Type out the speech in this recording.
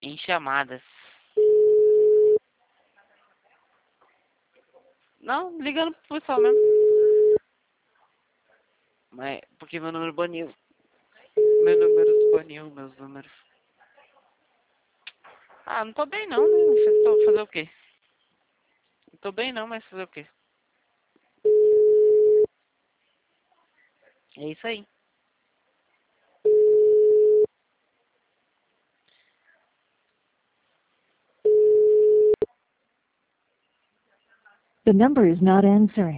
em chamadas. Não, ligando pro pessoal mesmo. Mas, porque meu número baniu. Meu número baniu, meus números. Ah, não tô bem não, né? Fazer o quê? Não tô bem não, mas fazer o quê? É isso aí. The number is not answering.